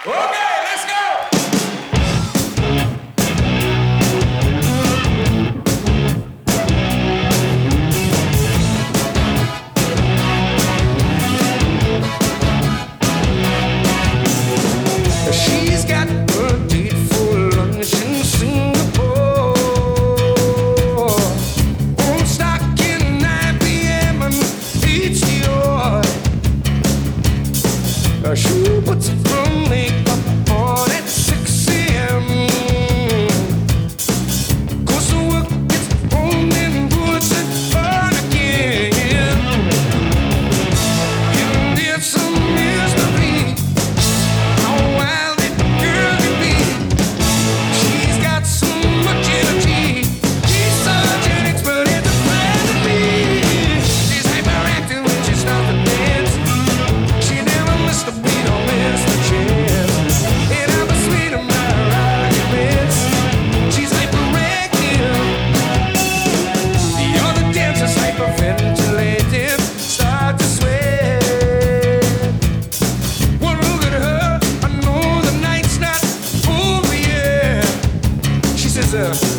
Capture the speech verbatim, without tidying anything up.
Okay, let's go. She's got a date for lunch in Singapore. On stock in nine p.m. and H D O. She puts her makeup on at six a.m. Goes to work, gets home and puts it on again. And it's a mystery how wild that girl can be. She's got so much energy. She's such an expert at the plan to be. She's hyperactive when she starts to dance. She never missed a beat or missed a chance. And I'm a sweet of my arguments. She's hyperactive. The other dancers hyperventilated, start to sweat. One look at her, I know the night's not over yet. She says, uh,